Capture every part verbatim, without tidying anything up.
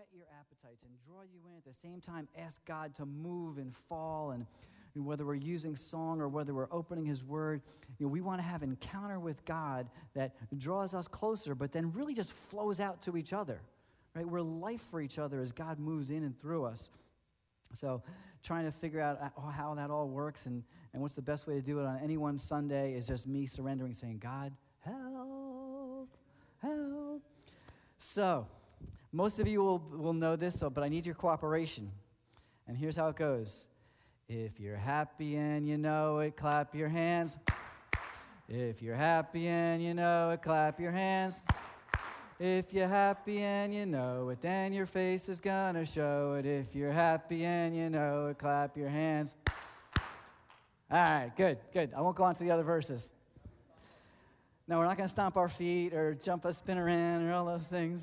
whet your appetites and draw you in. At the same time, ask God to move and fall. And, and whether we're using song or whether we're opening his word, you know, we want to have an encounter with God that draws us closer, but then really just flows out to each other. Right? We're life for each other as God moves in and through us. So trying to figure out how that all works and, and what's the best way to do it on any one Sunday is just me surrendering, saying, God, help, help. So most of you will, will know this, so, but I need your cooperation. And here's how it goes. If you're happy and you know it, clap your hands. If you're happy and you know it, clap your hands. If you're happy and you know it, then your face is gonna show it. If you're happy and you know it, clap your hands. All right, good, good. I won't go on to the other verses. No, we're not gonna stomp our feet or jump a spin around or all those things.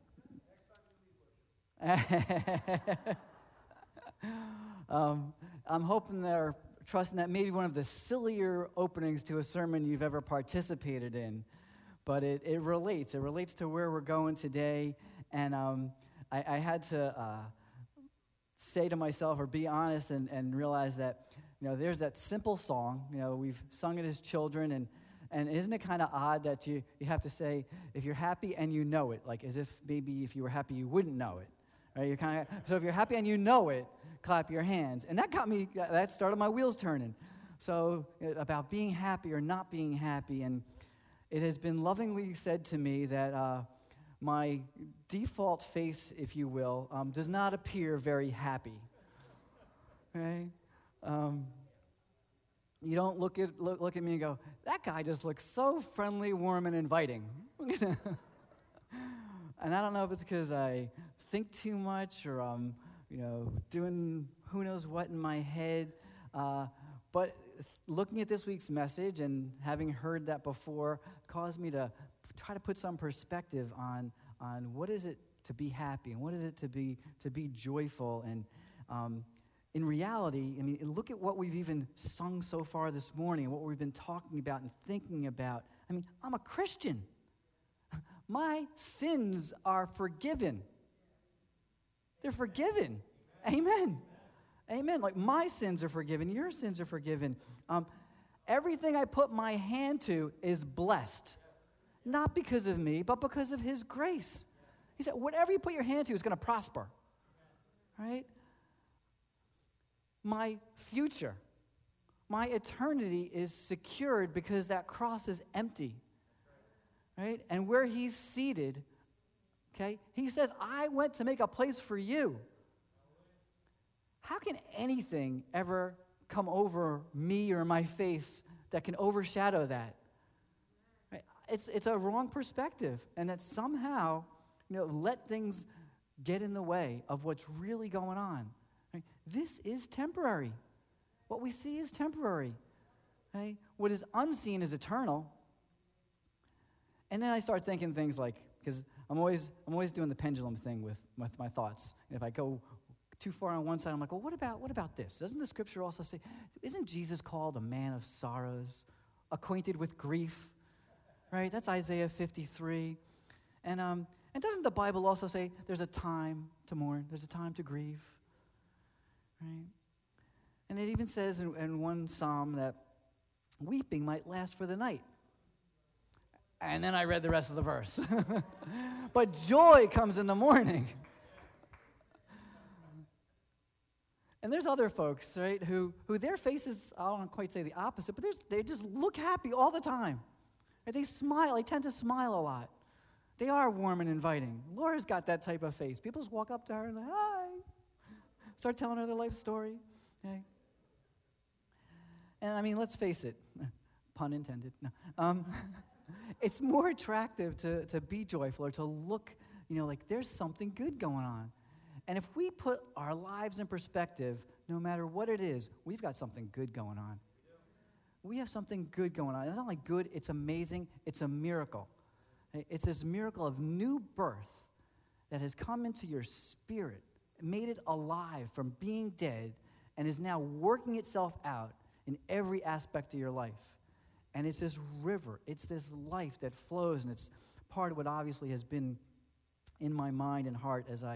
um, I'm hoping they're trusting that maybe one of the sillier openings to a sermon you've ever participated in. But it, it relates. It relates to where we're going today. And um, I, I had to uh, say to myself or be honest and, and realize that, you know, there's that simple song. You know, we've sung it as children. And, and isn't it kind of odd that you, you have to say, if you're happy and you know it, like as if maybe if you were happy you wouldn't know it. Right? You're kind of, so if you're happy and you know it, clap your hands. And that got me, that started my wheels turning. So about being happy or not being happy. And it has been lovingly said to me that uh, my default face, if you will, um, does not appear very happy. Okay? Um, you don't look at look, look at me and go, that guy just looks so friendly, warm, and inviting. And I don't know if it's because I think too much or I'm, you know, doing who knows what in my head. Uh, But looking at this week's message and having heard that before caused me to try to put some perspective on, on what is it to be happy and what is it to be to be joyful. And um, in reality, I mean, look at what we've even sung so far this morning, what we've been talking about and thinking about. I mean, I'm a Christian. My sins are forgiven. They're forgiven. Amen. Amen. Like my sins are forgiven. Your sins are forgiven. Um, everything I put my hand to is blessed. Not because of me, but because of his grace. He said, whatever you put your hand to is going to prosper. Right? My future, my eternity is secured because that cross is empty. Right? And where he's seated, okay, he says, I went to make a place for you. How can anything ever come over me or my face that can overshadow that? Right? It's it's a wrong perspective, and that somehow, you know, let things get in the way of what's really going on. Right? This is temporary. What we see is temporary. Right? What is unseen is eternal. And then I start thinking things like, because I'm always I'm always doing the pendulum thing with, with my thoughts. And if I go too far on one side, I'm like, well, what about what about this? Doesn't the scripture also say, isn't Jesus called a man of sorrows, acquainted with grief? Right? That's Isaiah fifty-three. And um, and doesn't the Bible also say there's a time to mourn, there's a time to grieve? Right? And it even says in, in one psalm that weeping might last for the night. And then I read the rest of the verse. But joy comes in the morning. And there's other folks, right, who, who their faces, I don't quite say the opposite, but they just look happy all the time. Right? They smile. They tend to smile a lot. They are warm and inviting. Laura's got that type of face. People just walk up to her and like, hi. Start telling her their life story. Okay? And I mean, let's face it, pun intended. No. Um, it's more attractive to, to be joyful or to look, you know, like there's something good going on. And if we put our lives in perspective, no matter what it is, we've got something good going on. We have something good going on. It's not only good, it's amazing, it's a miracle. It's this miracle of new birth that has come into your spirit, made it alive from being dead, and is now working itself out in every aspect of your life. And it's this river, it's this life that flows, and it's part of what obviously has been in my mind and heart as I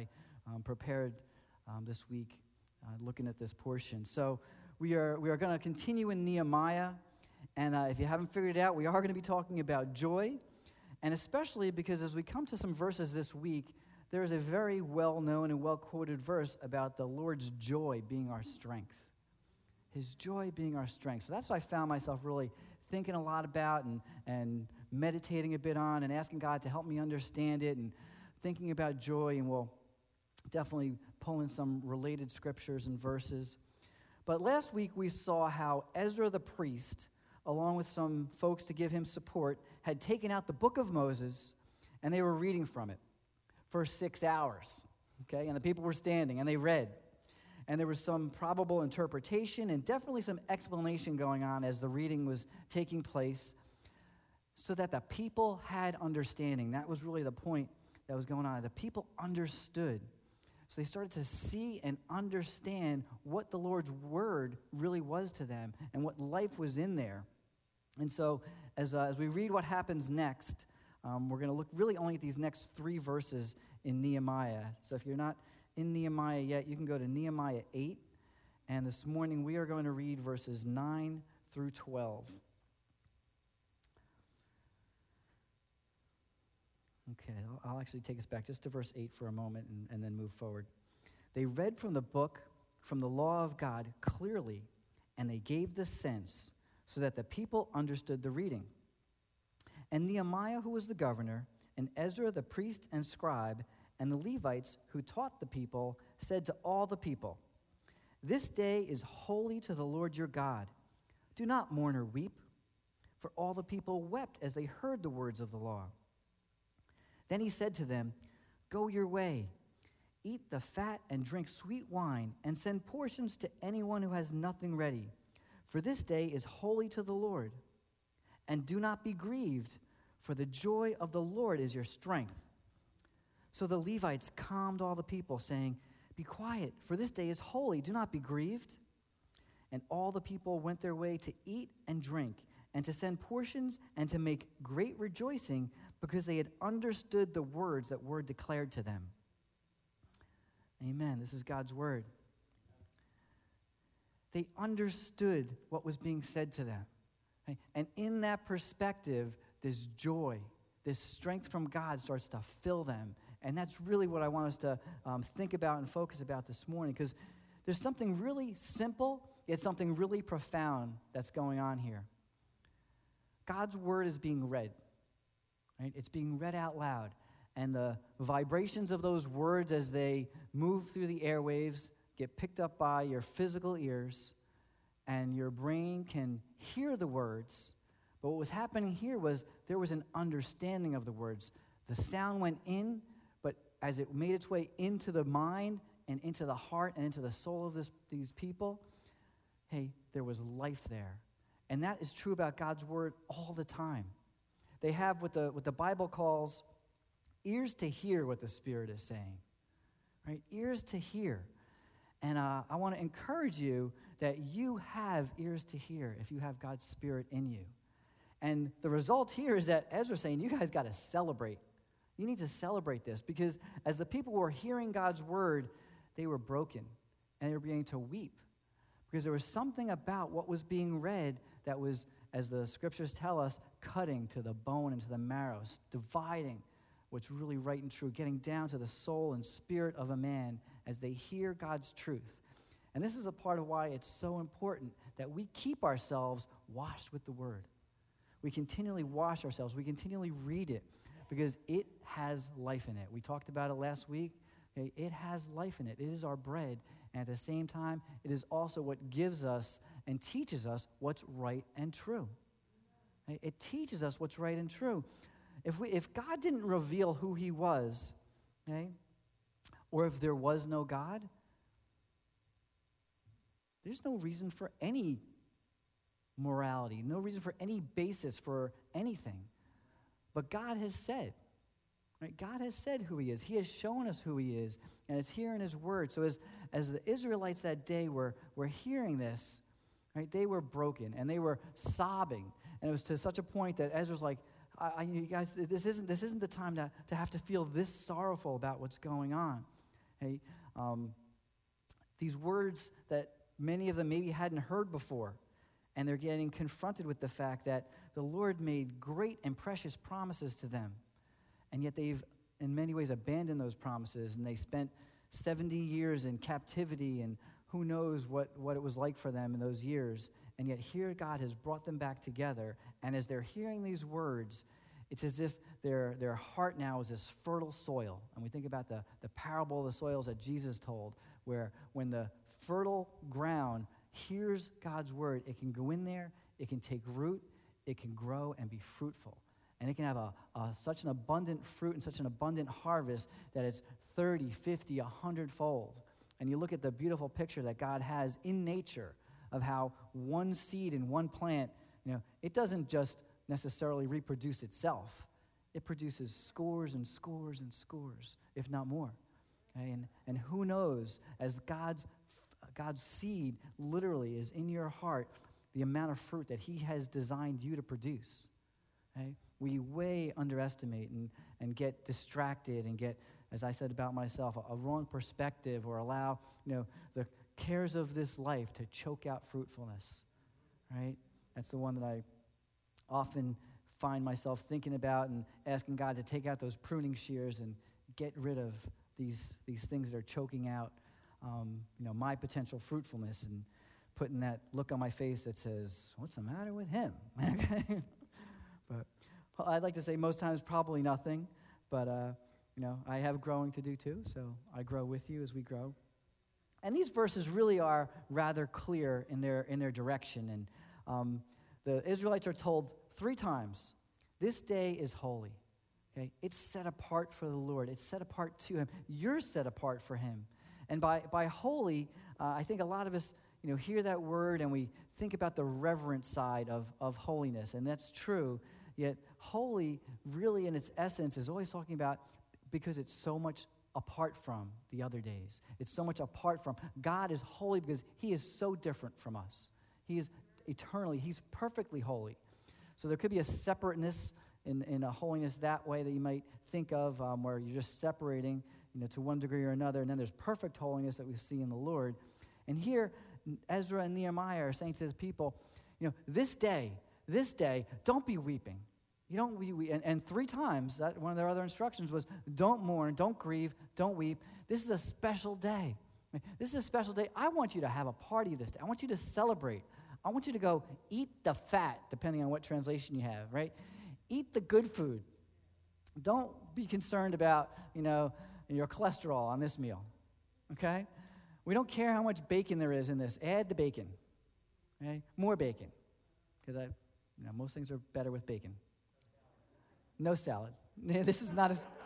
um, prepared um, this week uh, looking at this portion. So we are, we are going to continue in Nehemiah. And uh, if you haven't figured it out, we are going to be talking about joy. And especially because as we come to some verses this week, there is a very well-known and well-quoted verse about the Lord's joy being our strength. His joy being our strength. So that's what I found myself really thinking a lot about and, and meditating a bit on and asking God to help me understand it and thinking about joy. And we'll definitely pull in some related scriptures and verses. But last week we saw how Ezra the priest, along with some folks to give him support, had taken out the book of Moses and they were reading from it for six hours. Okay, and the people were standing and they read. And there was some probable interpretation and definitely some explanation going on as the reading was taking place so that the people had understanding. That was really the point that was going on. The people understood. So they started to see and understand what the Lord's word really was to them and what life was in there. And so as, uh, as we read what happens next, um, we're going to look really only at these next three verses in Nehemiah. So if you're not in Nehemiah yet, you can go to Nehemiah eight. And this morning we are going to read verses nine through twelve. Okay, I'll, I'll actually take us back just to verse eight for a moment and, and then move forward. They read from the book, from the law of God clearly, and they gave the sense so that the people understood the reading. And Nehemiah, who was the governor, and Ezra the priest and scribe, and the Levites who taught the people, said to all the people, "This day is holy to the Lord your God. Do not mourn or weep." For all the people wept as they heard the words of the law. Then he said to them, "Go your way, eat the fat and drink sweet wine, and send portions to anyone who has nothing ready. For this day is holy to the Lord. And do not be grieved, for the joy of the Lord is your strength." So the Levites calmed all the people, saying, "Be quiet, for this day is holy. Do not be grieved." And all the people went their way to eat and drink, and to send portions, and to make great rejoicing, because they had understood the words that were declared to them. Amen. This is God's word. They understood what was being said to them. Right? And in that perspective, this joy, this strength from God starts to fill them. And that's really what I want us to um, think about and focus about this morning, because there's something really simple, yet something really profound that's going on here. God's word is being read, right? It's being read out loud. And the vibrations of those words as they move through the airwaves get picked up by your physical ears, and your brain can hear the words. But what was happening here was there was an understanding of the words. The sound went in, but as it made its way into the mind and into the heart and into the soul of this, these people, hey, there was life there. And that is true about God's word all the time. They have what the, what the Bible calls ears to hear what the Spirit is saying, right? Ears to hear. And uh, I want to encourage you that you have ears to hear if you have God's Spirit in you. And the result here is that Ezra's saying, you guys got to celebrate. You need to celebrate this, because as the people were hearing God's word, they were broken and they were beginning to weep, because there was something about what was being read that was, as the scriptures tell us, cutting to the bone and to the marrow, dividing what's really right and true, getting down to the soul and spirit of a man as they hear God's truth. And this is a part of why it's so important that we keep ourselves washed with the word. We continually wash ourselves. We continually read it, because it has life in it. We talked about it last week. Okay? It has life in it. It is our bread. And at the same time, it is also what gives us and teaches us what's right and true. Okay? It teaches us what's right and true. If we, if God didn't reveal who he was, okay, or if there was no God, there's no reason for any morality, no reason for any basis for anything. But God has said, right? God has said who he is. He has shown us who he is, and it's here in his word. So as, as the Israelites that day were, were hearing this, right, they were broken, and they were sobbing. And it was to such a point that Ezra's like, I, I, you guys, this isn't, this isn't the time to, to have to feel this sorrowful about what's going on. Hey, um, these words that many of them maybe hadn't heard before, and they're getting confronted with the fact that the Lord made great and precious promises to them, and yet they've in many ways abandoned those promises, and they spent seventy years in captivity, and who knows what, what it was like for them in those years. And yet here God has brought them back together, and as they're hearing these words, it's as if their, their heart now is this fertile soil. And we think about the, the parable of the soils that Jesus told, where when the fertile ground hears God's word, it can go in there, it can take root, it can grow and be fruitful. And it can have a, a, such an abundant fruit and such an abundant harvest that it's thirty, fifty, one hundred fold. And you look at the beautiful picture that God has in nature of how one seed in one plant, you know, it doesn't just necessarily reproduce itself. It produces scores and scores and scores, if not more. Okay? And, and who knows, as God's, God's seed literally is in your heart, the amount of fruit that he has designed you to produce. Okay? We way underestimate and, and get distracted and get, as I said about myself, a, a wrong perspective, or allow, you know, the cares of this life to choke out fruitfulness, right? That's the one that I often find myself thinking about and asking God to take out those pruning shears and get rid of these, these things that are choking out, um, you know, my potential fruitfulness, and putting that look on my face that says, what's the matter with him? Okay? But I'd like to say most times probably nothing, but, uh, you know, I have growing to do too, so I grow with you as we grow. And these verses really are rather clear in their in their direction. And um, the Israelites are told three times, this day is holy. Okay? It's set apart for the Lord. It's set apart to him. You're set apart for him. And by, by holy, uh, I think a lot of us, you know, hear that word and we think about the reverent side of, of holiness. And that's true. Yet holy, really in its essence, is always talking about because it's so much apart from the other days. It's so much apart from. God is holy because he is so different from us. He is eternally, he's perfectly holy. So there could be a separateness in, in a holiness that way that you might think of, um, where you're just separating, you know, to one degree or another. And then there's perfect holiness that we see in the Lord. And here, Ezra and Nehemiah are saying to his people, you know, this day, this day, don't be weeping. You don't we, we and, and three times, that, one of their other instructions was, don't mourn, don't grieve, don't weep. This is a special day. This is a special day. I want you to have a party this day. I want you to celebrate. I want you to go eat the fat, depending on what translation you have, right? Eat the good food. Don't be concerned about, you know, your cholesterol on this meal, okay? We don't care how much bacon there is in this. Add the bacon, okay? More bacon, because I, you know, most things are better with bacon. No salad. This is not as...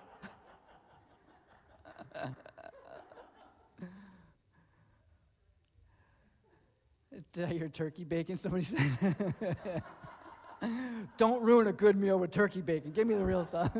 Did I hear turkey bacon? Somebody said. Don't ruin a good meal with turkey bacon. Give me the real stuff.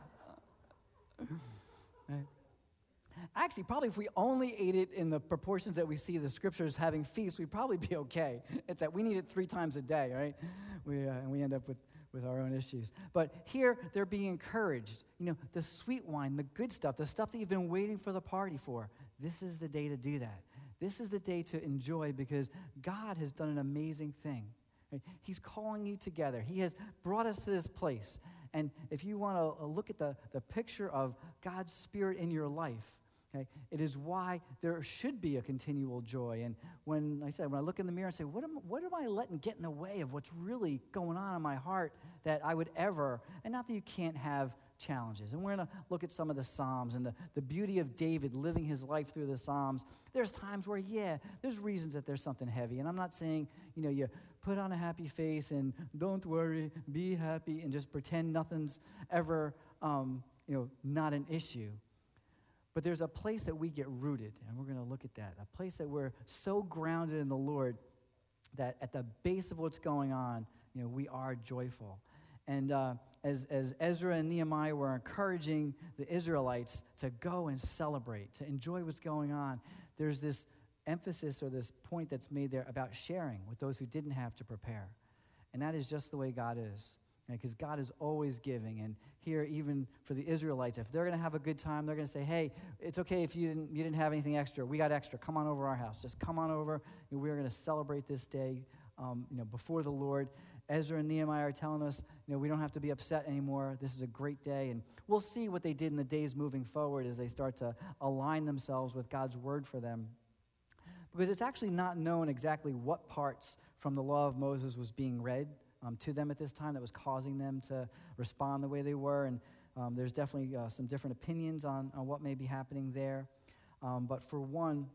Right. Actually, probably if we only ate it in the proportions that we see the scriptures having feasts, we'd probably be okay. It's that we need it three times a day, right? We uh, and we end up with, with our own issues. But here, they're being encouraged. You know, the sweet wine, the good stuff, the stuff that you've been waiting for the party for. This is the day to do that. This is the day to enjoy because God has done an amazing thing. Right? He's calling you together. He has brought us to this place. And if you want to look at the, the picture of God's Spirit in your life, okay, it is why there should be a continual joy. And when I said, when I look in the mirror and say, what am, what am I letting get in the way of what's really going on in my heart that I would ever, and not that you can't have challenges. And we're going to look at some of the Psalms and the, the beauty of David living his life through the Psalms. There's times where, yeah, there's reasons that there's something heavy. And I'm not saying, you know, you put on a happy face and don't worry, be happy, and just pretend nothing's ever, um, you know, not an issue. But there's a place that we get rooted, and we're going to look at that. A place that we're so grounded in the Lord that at the base of what's going on, you know, we are joyful. And uh, as, as Ezra and Nehemiah were encouraging the Israelites to go and celebrate, to enjoy what's going on, there's this emphasis or this point that's made there about sharing with those who didn't have to prepare. And that is just the way God is. because God is always giving. And here, even for the Israelites, if they're going to have a good time, they're going to say, hey, it's okay if you didn't, you didn't have anything extra. We got extra. Come on over our house. Just come on over. And we're going to celebrate this day um, you know, before the Lord. Ezra and Nehemiah are telling us, you know, we don't have to be upset anymore. This is a great day. And we'll see what they did in the days moving forward as they start to align themselves with God's word for them. Because it's actually not known exactly what parts from the law of Moses was being read um, to them at this time that was causing them to respond the way they were. And um, there's definitely uh, some different opinions on, on what may be happening there. Um, but for one,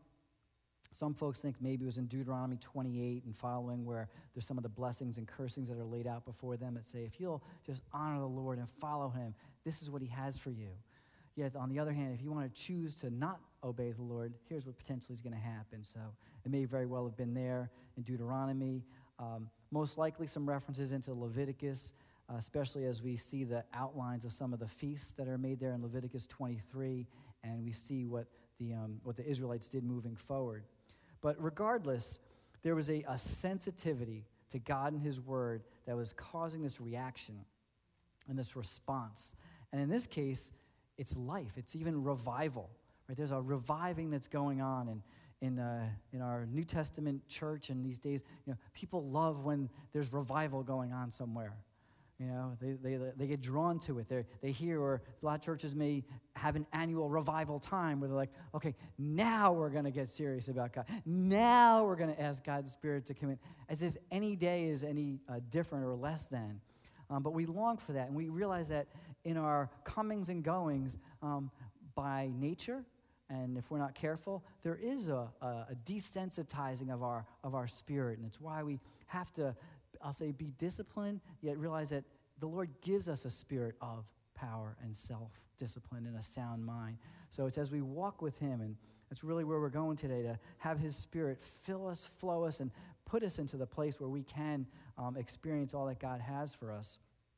some folks think maybe it was in Deuteronomy twenty-eight and following where there's some of the blessings and cursings that are laid out before them that say, if you'll just honor the Lord and follow him, this is what he has for you. Yet, on the other hand, if you want to choose to not obey the Lord, here's what potentially is going to happen. So it may very well have been there in Deuteronomy. Um, most likely some references into Leviticus, uh, especially as we see the outlines of some of the feasts that are made there in Leviticus twenty-three, and we see what the, um, what the Israelites did moving forward. But regardless, there was a, a sensitivity to God and his word that was causing this reaction and this response. And in this case, it's life. It's even revival. Right? There's a reviving that's going on. And in, uh, in our New Testament church in these days, you know, people love when there's revival going on somewhere. You know, they, they, they get drawn to it. They they hear, or a lot of churches may have an annual revival time where they're like, okay, now we're going to get serious about God. Now we're going to ask God's Spirit to come in, as if any day is any uh, different or less than. Um, but we long for that, and we realize that in our comings and goings, um, by nature, and if we're not careful, there is a, a, a desensitizing of our of our spirit, and it's why we have to, I'll say, be disciplined, yet realize that the Lord gives us a spirit of power and self-discipline and a sound mind. So it's as we walk with him, and that's really where we're going today, to have his Spirit fill us, flow us, and put us into the place where we can um, experience all that God has for us.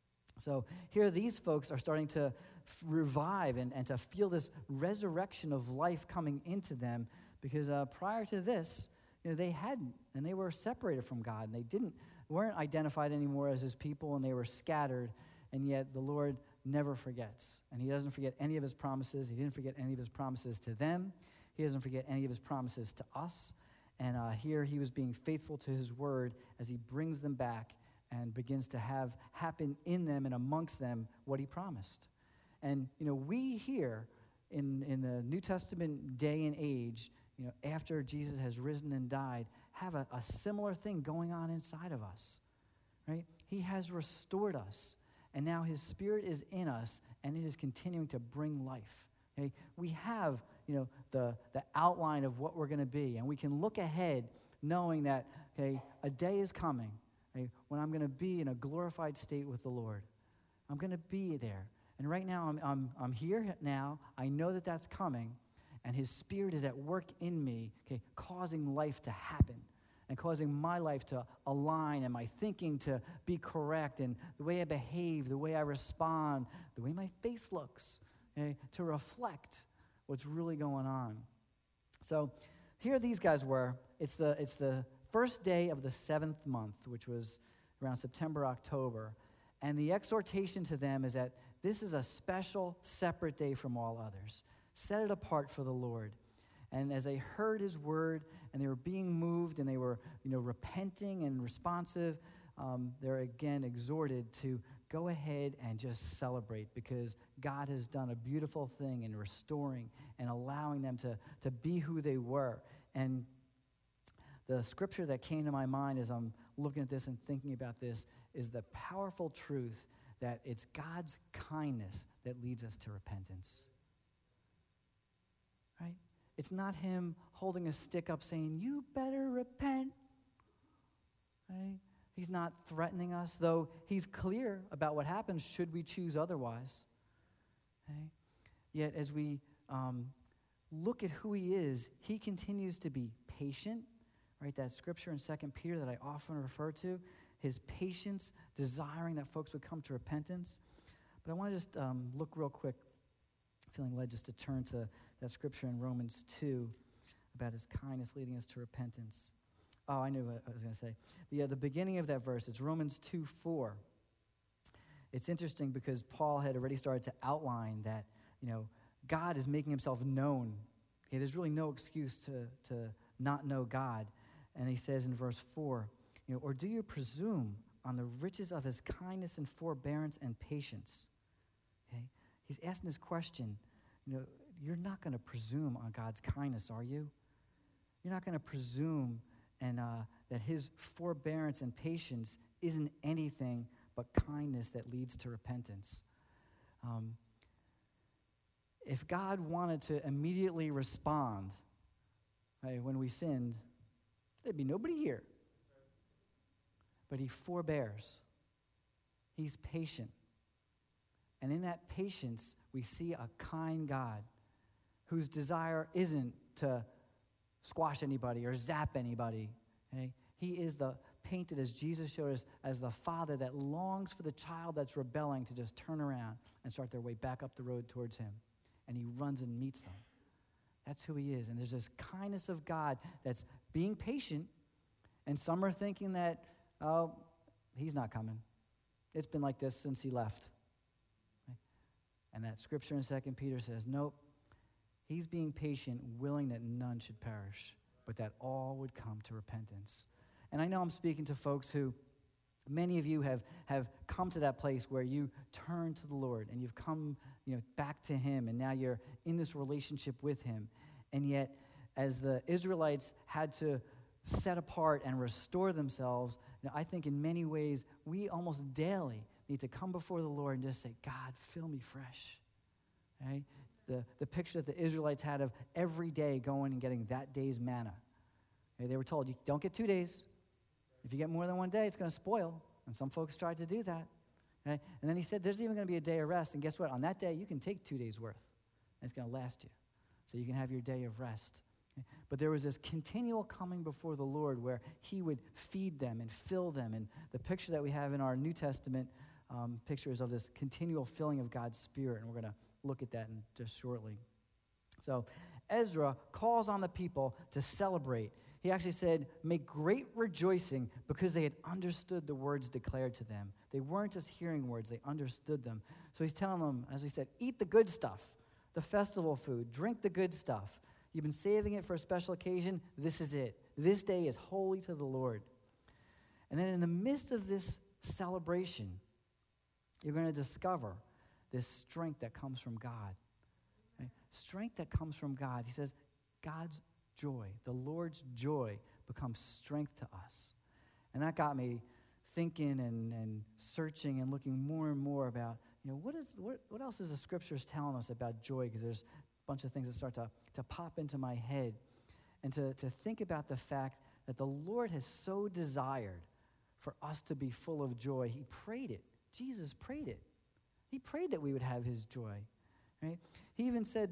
So here these folks are starting to f- revive and, and to feel this resurrection of life coming into them, because uh, prior to this, you know, they hadn't, and they were separated from God, and they didn't weren't identified anymore as his people, and they were scattered, and yet the Lord never forgets, and he doesn't forget any of his promises. He didn't forget any of his promises to them. He doesn't forget any of his promises to us, and uh, here he was being faithful to his word as he brings them back and begins to have happen in them and amongst them what he promised. And, you know, we here in, in the New Testament day and age, you know, after Jesus has risen and died, have a, a similar thing going on inside of us, right? He has restored us, and now his Spirit is in us, and it is continuing to bring life. Okay? We have, you know, the, the outline of what we're going to be, and we can look ahead knowing that, okay, a day is coming, okay, when I'm going to be in a glorified state with the Lord. I'm going to be there. And right now, I'm, I'm, I'm here now. I know that that's coming. And his Spirit is at work in me, okay, causing life to happen and causing my life to align and my thinking to be correct, and the way I behave, the way I respond, the way my face looks, okay, to reflect what's really going on. So here these guys were. It's the, it's the first day of the seventh month, which was around September, October. And the exhortation to them is that this is a special, separate day from all others. Set it apart for the Lord. And as they heard his word and they were being moved and they were, you know, repenting and responsive, um, they're again exhorted to go ahead and just celebrate, because God has done a beautiful thing in restoring and allowing them to, to be who they were. And the scripture that came to my mind as I'm looking at this and thinking about this is the powerful truth that it's God's kindness that leads us to repentance. Right? It's not him holding a stick up saying, you better repent. Right? He's not threatening us, though he's clear about what happens should we choose otherwise. Okay? Yet as we um, look at who he is, he continues to be patient. Right? That scripture in Second Peter that I often refer to, his patience, desiring that folks would come to repentance. But I want to just um, look real quick, feeling led just to turn to that scripture in Romans two about his kindness leading us to repentance. Oh, I knew what I was going to say. The, uh, the beginning of that verse, it's Romans two four. it's interesting because Paul had already started to outline that, you know, God is making himself known. Okay, there's really no excuse to, to not know God. And he says in verse four, you know, or do you presume on the riches of his kindness and forbearance and patience? Okay, he's asking this question. You know, you're not going to presume on God's kindness, are you? You're not going to presume and uh, that his forbearance and patience isn't anything but kindness that leads to repentance. Um, if God wanted to immediately respond, right, when we sinned, there'd be nobody here. But he forbears. He's patient. And in that patience, we see a kind God whose desire isn't to squash anybody or zap anybody. Okay? He is the painted, as Jesus showed us, as the father that longs for the child that's rebelling to just turn around and start their way back up the road towards him. And he runs and meets them. That's who he is. And there's this kindness of God that's being patient, and some are thinking that, oh, he's not coming. It's been like this since he left. Right? And that scripture in Second Peter says, nope, he's being patient, willing that none should perish, but that all would come to repentance. And I know I'm speaking to folks who, many of you have, have come to that place where you turn to the Lord and you've come, you know, back to him, and now you're in this relationship with him. And yet, as the Israelites had to set apart and restore themselves, you know, I think in many ways we almost daily need to come before the Lord and just say, God, fill me fresh. Right? The, the picture that the Israelites had of every day going and getting that day's manna. Okay, they were told, you don't get two days. If you get more than one day, it's going to spoil. And some folks tried to do that. Okay? And then he said, there's even going to be a day of rest. And guess what? On that day, you can take two days' worth. And it's going to last you. So you can have your day of rest. Okay? But there was this continual coming before the Lord where he would feed them and fill them. And the picture that we have in our New Testament um, pictures of this continual filling of God's Spirit. And we're going to look at that in just shortly. So Ezra calls on the people to celebrate. He actually said, make great rejoicing because they had understood the words declared to them. They weren't just hearing words, they understood them. So he's telling them, as he said, eat the good stuff, the festival food, drink the good stuff. You've been saving it for a special occasion. This is it. This day is holy to the Lord. And then in the midst of this celebration, you're going to discover this strength that comes from God. Right? Strength that comes from God. He says, God's joy, the Lord's joy becomes strength to us. And that got me thinking and, and searching and looking more and more about, you know, what is what, what else is the scriptures telling us about joy? Because there's a bunch of things that start to, to pop into my head. And to, to think about the fact that the Lord has so desired for us to be full of joy. He prayed it. Jesus prayed it. He prayed that we would have his joy. Right? He even said,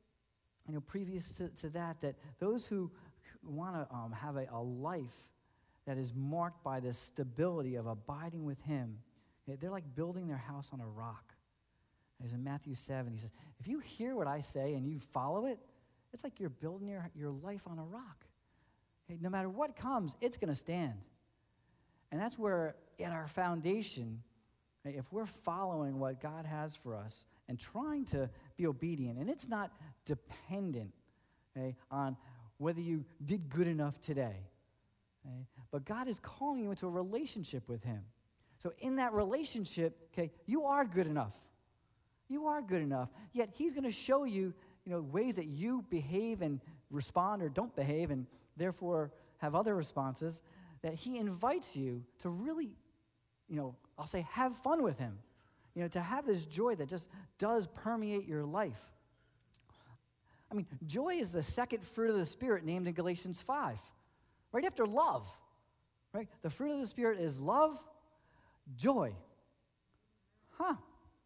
you know, previous to, to that, that those who want to um, have a, a life that is marked by this stability of abiding with him, they're like building their house on a rock. As in Matthew seven, he says, if you hear what I say and you follow it, it's like you're building your, your life on a rock. Okay? No matter what comes, it's going to stand. And that's where at our foundation, if we're following what God has for us and trying to be obedient, and it's not dependent, okay, on whether you did good enough today, okay, but God is calling you into a relationship with him. So in that relationship, okay, you are good enough. You are good enough. Yet he's going to show you, you know, ways that you behave and respond or don't behave and therefore have other responses, that he invites you to really, you know, I'll say have fun with him. You know, to have this joy that just does permeate your life. I mean, joy is the second fruit of the Spirit named in Galatians five. Right after love. Right? The fruit of the Spirit is love, joy. Huh.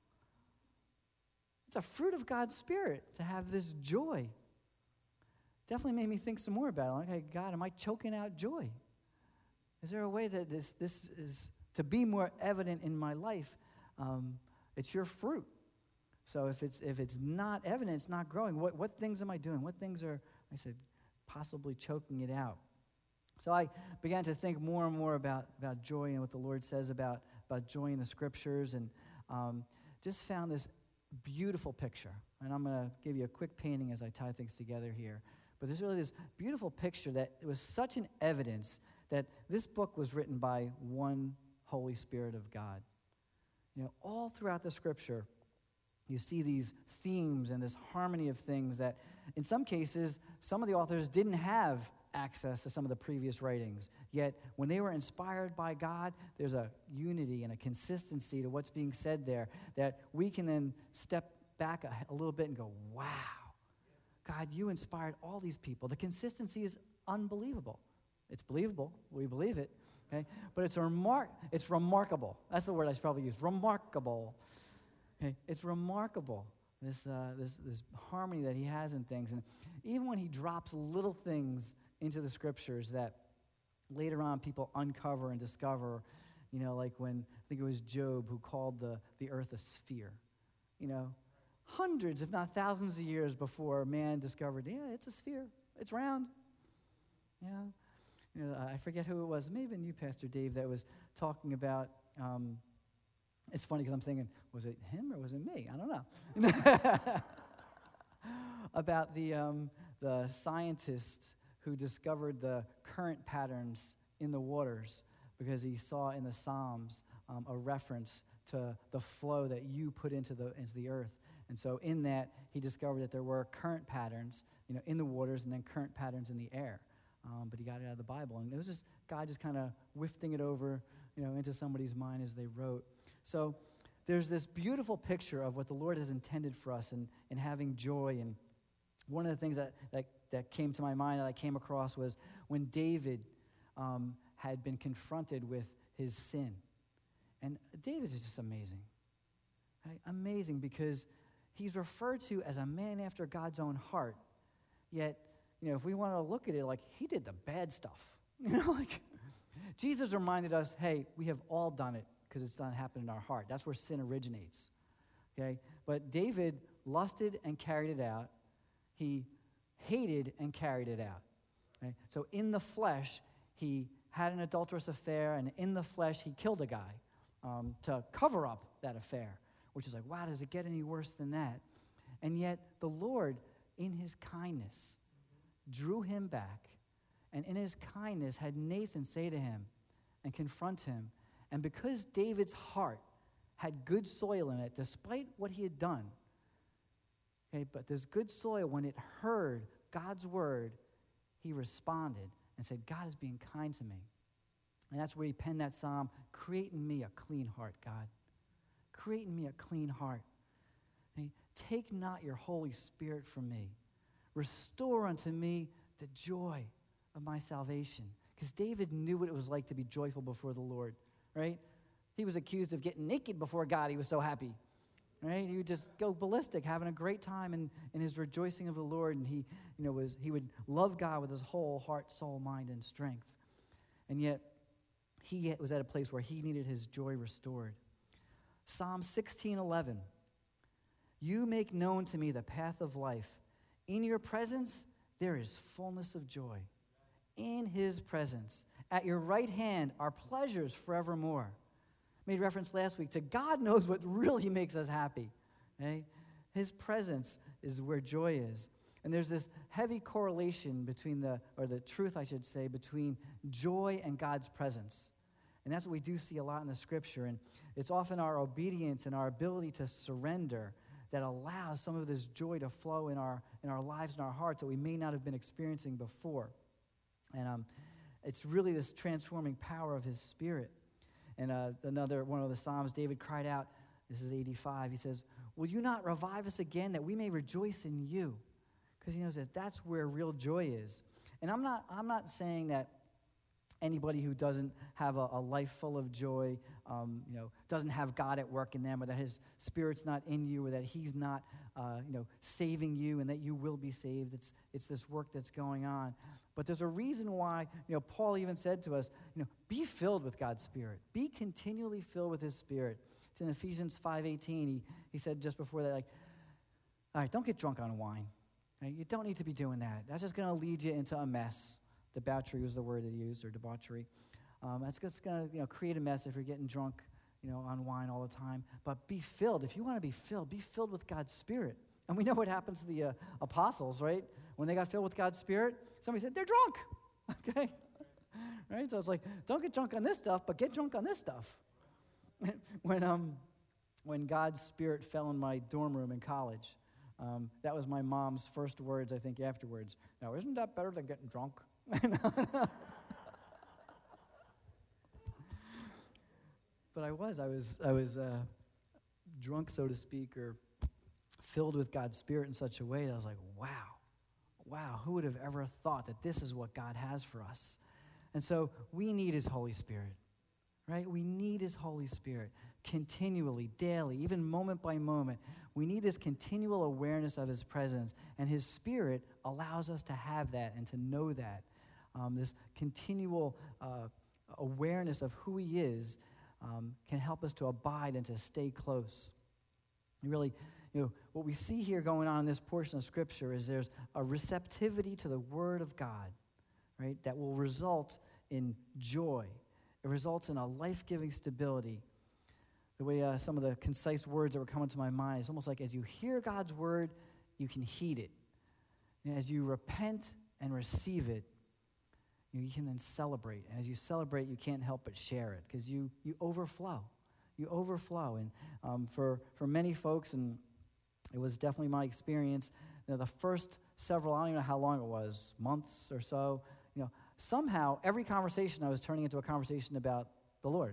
It's a fruit of God's Spirit to have this joy. Definitely made me think some more about it. Like, hey, God, am I choking out joy? Is there a way that this, this is to be more evident in my life? Um, it's your fruit. So if it's if it's not evident, it's not growing. What what things am I doing? What things are, I said, possibly choking it out? So I began to think more and more about, about joy and what the Lord says about, about joy in the scriptures. And um, just found this beautiful picture. And I'm going to give you a quick painting as I tie things together here. But there's really this beautiful picture that it was such an evidence that this book was written by one Holy Spirit of God. You know, all throughout the Scripture, you see these themes and this harmony of things that, in some cases, some of the authors didn't have access to some of the previous writings. Yet, when they were inspired by God, there's a unity and a consistency to what's being said there that we can then step back a, a little bit and go, wow, God, you inspired all these people. The consistency is unbelievable. It's believable. We believe it. Okay? But it's, a remar- it's remarkable. That's the word I should probably use. Remarkable. Okay? It's remarkable, this, uh, this, this harmony that he has in things. And even when he drops little things into the Scriptures that later on people uncover and discover, you know, like when, I think it was Job who called the, the earth a sphere. You know, hundreds, if not thousands of years before man discovered, yeah, it's a sphere. It's round. You know, you know I forget who it was. It may have been you, Pastor Dave, that was talking about, um, it's funny because I'm thinking, was it him or was it me? I don't know. About the, um, the scientist who discovered the current patterns in the waters because he saw in the Psalms um, a reference to the flow that you put into the, into the earth. And so in that, he discovered that there were current patterns, you know, in the waters and then current patterns in the air. Um, but he got it out of the Bible. And it was just God just kind of wafting it over, you know, into somebody's mind as they wrote. So there's this beautiful picture of what the Lord has intended for us in, in having joy. And one of the things that, that, that came to my mind that I came across was when David um, had been confronted with his sin. And David is just amazing. Right? Amazing because he's referred to as a man after God's own heart. Yet, you know, if we want to look at it, like, he did the bad stuff. You know, like, Jesus reminded us, hey, we have all done it because it's not happened in our heart. That's where sin originates. Okay? But David lusted and carried it out. He hated and carried it out. Okay? So in the flesh, he had an adulterous affair, and in the flesh, he killed a guy um, to cover up that affair, which is like, wow, does it get any worse than that? And yet the Lord, in his kindness, drew him back, and in his kindness had Nathan say to him and confront him. And because David's heart had good soil in it, despite what he had done, okay, but this good soil, when it heard God's word, he responded and said, God is being kind to me. And that's where he penned that psalm, create in me a clean heart, God. Create in me a clean heart. Okay? Take not your Holy Spirit from me. Restore unto me the joy of my salvation. Because David knew what it was like to be joyful before the Lord, right? He was accused of getting naked before God. He was so happy, right? He would just go ballistic, having a great time in, in his rejoicing of the Lord. And he, you know, was he would love God with his whole heart, soul, mind, and strength. And yet, he was at a place where he needed his joy restored. Psalm sixteen eleven. You make known to me the path of life. In your presence, there is fullness of joy. In his presence, at your right hand are pleasures forevermore. Made reference last week to God knows what really makes us happy. Okay? His presence is where joy is. And there's this heavy correlation between the, or the truth, I should say, between joy and God's presence. And that's what we do see a lot in the Scripture. And it's often our obedience and our ability to surrender that allows some of this joy to flow in our in our lives and our hearts that we may not have been experiencing before. And um, it's really this transforming power of his Spirit. And uh, another one of the Psalms, David cried out, this is eighty-five, he says, will you not revive us again that we may rejoice in you? Because he knows that that's where real joy is. And I'm not I'm not saying that anybody who doesn't have a, a life full of joy, um, you know, doesn't have God at work in them, or that his Spirit's not in you, or that he's not, uh, you know, saving you, and that you will be saved. It's it's this work that's going on. But there's a reason why, you know, Paul even said to us, you know, be filled with God's Spirit. Be continually filled with his Spirit. It's in Ephesians five eighteen. He he said just before that, like, all right, don't get drunk on wine. Right? You don't need to be doing that. That's just going to lead you into a mess. Debauchery was the word they used, or debauchery. Um, that's just going to, you know, create a mess if you're getting drunk, you know, on wine all the time, but be filled. If you want to be filled, be filled with God's Spirit. And we know what happened to the uh, apostles, right? When they got filled with God's Spirit, somebody said, they're drunk, okay? Right? So it's like, don't get drunk on this stuff, but get drunk on this stuff. when um, when God's Spirit fell in my dorm room in college, um, that was my mom's first words, I think, afterwards. Now, isn't that better than getting drunk? But I was, I was, I was uh, drunk, so to speak, or filled with God's Spirit in such a way that I was like, wow, wow, who would have ever thought that this is what God has for us? And so we need his Holy Spirit, right? We need his Holy Spirit continually, daily, even moment by moment. We need this continual awareness of his presence, and his Spirit allows us to have that and to know that. Um, this continual uh, awareness of who he is um, can help us to abide and to stay close. And really, you know, what we see here going on in this portion of Scripture is there's a receptivity to the Word of God, right, that will result in joy. It results in a life-giving stability. The way uh, some of the concise words that were coming to my mind, it's almost like as you hear God's Word, you can heed it. And as you repent and receive it, you know, you can then celebrate. And as you celebrate, you can't help but share it because you you overflow. You overflow. And um, for, for many folks, and it was definitely my experience, you know, the first several, I don't even know how long it was, months or so, you know, somehow every conversation I was turning into a conversation about the Lord.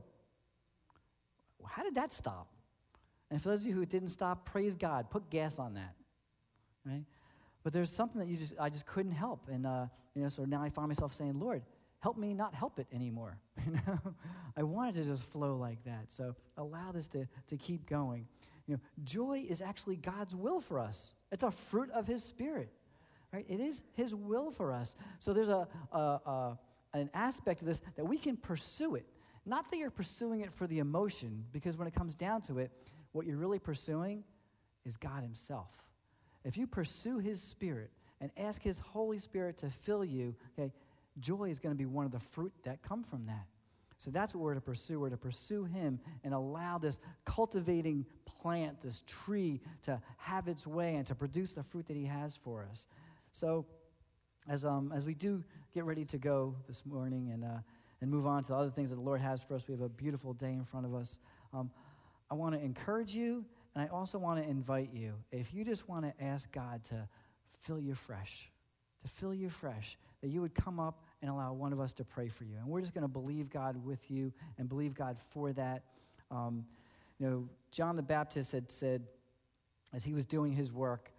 Well, how did that stop? And for those of you who it didn't stop, praise God. Put gas on that, right? But there's something that you just I just couldn't help. And, uh, you know, so now I find myself saying, Lord, help me not help it anymore. You know, I wanted to just flow like that. So allow this to, to keep going. You know, joy is actually God's will for us. It's a fruit of his Spirit, right? It is his will for us. So there's a, a, a an aspect of this that we can pursue it. Not that you're pursuing it for the emotion, because when it comes down to it, what you're really pursuing is God himself. If you pursue his Spirit and ask his Holy Spirit to fill you, okay, joy is going to be one of the fruit that come from that. So that's what we're to pursue. We're to pursue him and allow this cultivating plant, this tree, to have its way and to produce the fruit that he has for us. So as um as we do get ready to go this morning and uh, and move on to the other things that the Lord has for us, we have a beautiful day in front of us. Um, I want to encourage you, and I also want to invite you, if you just want to ask God to fill you fresh, to fill you fresh, that you would come up and allow one of us to pray for you. And we're just going to believe God with you and believe God for that. Um, you know, John the Baptist had said, as he was doing his work,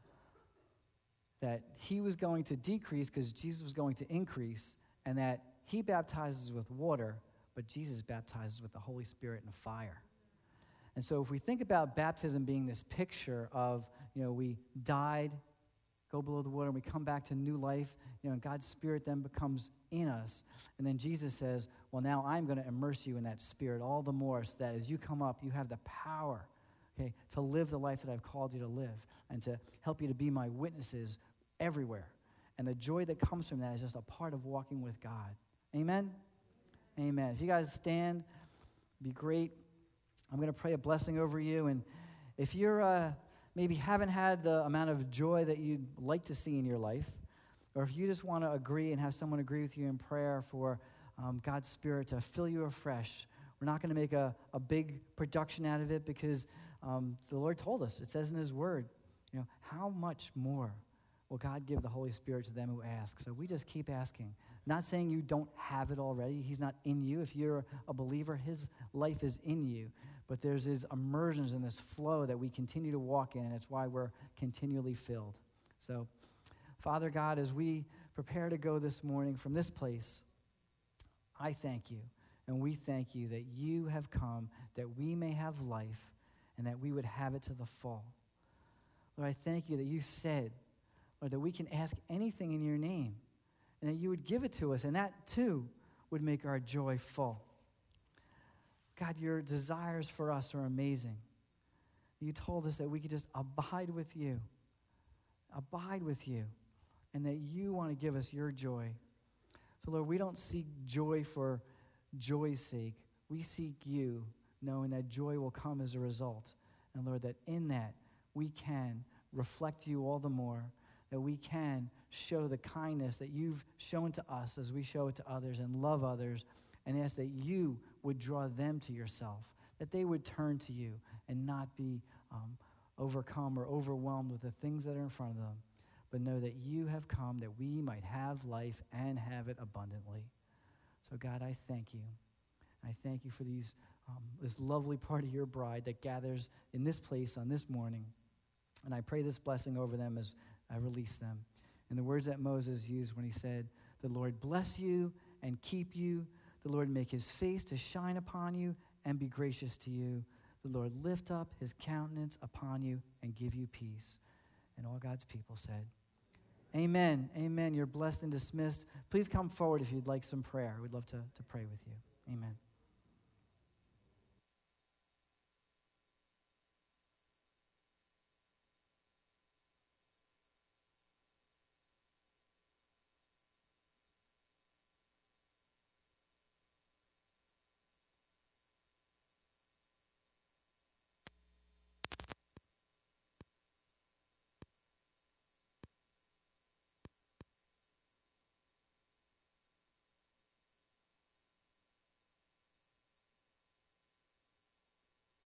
that he was going to decrease because Jesus was going to increase, and that he baptizes with water, but Jesus baptizes with the Holy Spirit and fire. And so if we think about baptism being this picture of, you know, we died, go below the water, and we come back to new life, you know, and God's Spirit then becomes in us. And then Jesus says, well, now I'm going to immerse you in that Spirit all the more so that as you come up, you have the power, okay, to live the life that I've called you to live and to help you to be my witnesses everywhere. And the joy that comes from that is just a part of walking with God. Amen? Amen. If you guys stand, it'd be great. I'm going to pray a blessing over you. And if you're uh, maybe haven't had the amount of joy that you'd like to see in your life, or if you just want to agree and have someone agree with you in prayer for um, God's Spirit to fill you afresh, we're not going to make a, a big production out of it because um, the Lord told us, it says in his word, you know, how much more will God give the Holy Spirit to them who ask? So we just keep asking. Not saying you don't have it already. He's not in you. If you're a believer, his life is in you. But there's this immersion and this flow that we continue to walk in, and it's why we're continually filled. So, Father God, as we prepare to go this morning from this place, I thank you, and we thank you that you have come that we may have life and that we would have it to the full. Lord, I thank you that you said, Lord, that we can ask anything in your name, and that you would give it to us, and that too would make our joy full. God, your desires for us are amazing. You told us that we could just abide with you, abide with you, and that you want to give us your joy. So, Lord, we don't seek joy for joy's sake. We seek you knowing that joy will come as a result. And Lord, that in that we can reflect you all the more, that we can show the kindness that you've shown to us as we show it to others and love others, and ask that you would draw them to yourself, that they would turn to you and not be um, overcome or overwhelmed with the things that are in front of them, but know that you have come that we might have life and have it abundantly. So God, I thank you. I thank you for these um, this lovely part of your bride that gathers in this place on this morning. And I pray this blessing over them as I release them. In the words that Moses used when he said, "The Lord bless you and keep you. The Lord make his face to shine upon you and be gracious to you. The Lord lift up his countenance upon you and give you peace." And all God's people said, amen. Amen. You're blessed and dismissed. Please come forward if you'd like some prayer. We'd love to, to pray with you. Amen.